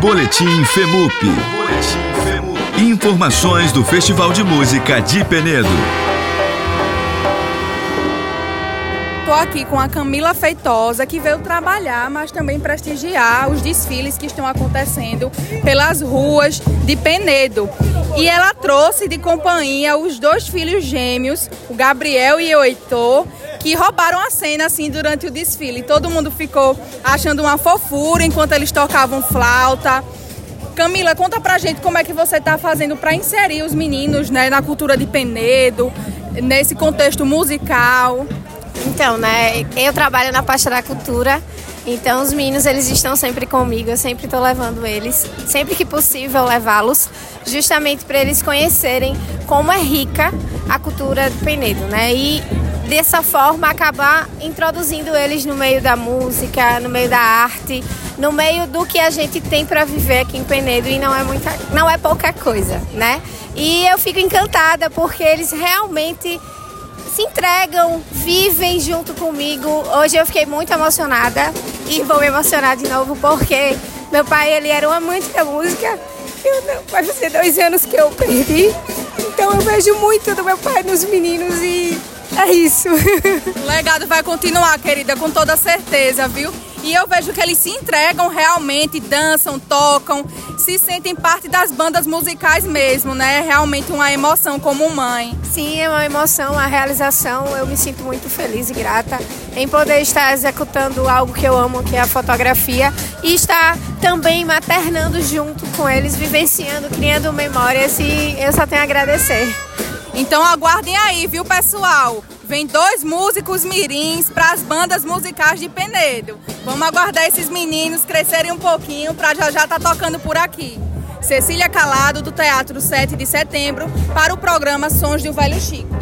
Boletim FEMUP. Informações do Festival de Música de Penedo. Estou aqui com a Camila Feitosa, que veio trabalhar, mas também prestigiar os desfiles que estão acontecendo pelas ruas de Penedo. E ela trouxe de companhia os dois filhos gêmeos, o Gabriel e o Heitor, que roubaram a cena assim durante o desfile. Todo mundo ficou achando uma fofura enquanto eles tocavam flauta. Camila, conta pra gente como é que você está fazendo para inserir os meninos, né, na cultura de Penedo, nesse contexto musical. Então, né, eu trabalho na parte da cultura, então os meninos, eles estão sempre comigo, eu sempre estou levando eles, sempre que possível levá-los, justamente para eles conhecerem como é rica a cultura de Penedo, né, e dessa forma acabar introduzindo eles no meio da música, no meio da arte, no meio do que a gente tem para viver aqui em Penedo, e não é pouca coisa, né, e eu fico encantada porque eles realmente se entregam, vivem junto comigo. Hoje eu fiquei muito emocionada e vou me emocionar de novo porque meu pai, ele era um amante da música. Vai fazer 2 anos que eu perdi, então eu vejo muito do meu pai nos meninos e é isso. O legado vai continuar, querida, com toda certeza, viu? E eu vejo que eles se entregam realmente, dançam, tocam, se sentem parte das bandas musicais mesmo, né? É realmente uma emoção como mãe. Sim, é uma emoção, uma realização. Eu me sinto muito feliz e grata em poder estar executando algo que eu amo, que é a fotografia, e estar também maternando junto com eles, vivenciando, criando memórias, e eu só tenho a agradecer. Então aguardem aí, viu, pessoal? Vem 2 músicos mirins para as bandas musicais de Penedo. Vamos aguardar esses meninos crescerem um pouquinho para já tá tocando por aqui. Cecília Calado, do Teatro 7 de Setembro, para o programa Sons do Velho Chico.